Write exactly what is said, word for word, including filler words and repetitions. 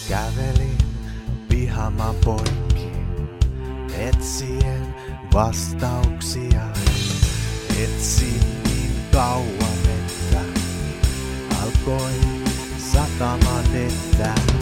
Kävelin pihaman poikki, etsien vastauksia. Etsin niin kauan, että alkoi sataman vettä.